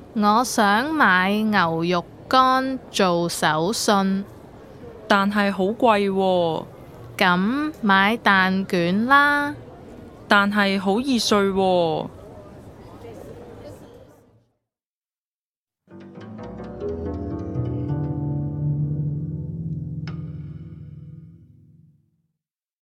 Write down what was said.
我想買牛肉乾做手信， 但係好貴喎， 咁買蛋卷啦。 但係好易碎喎。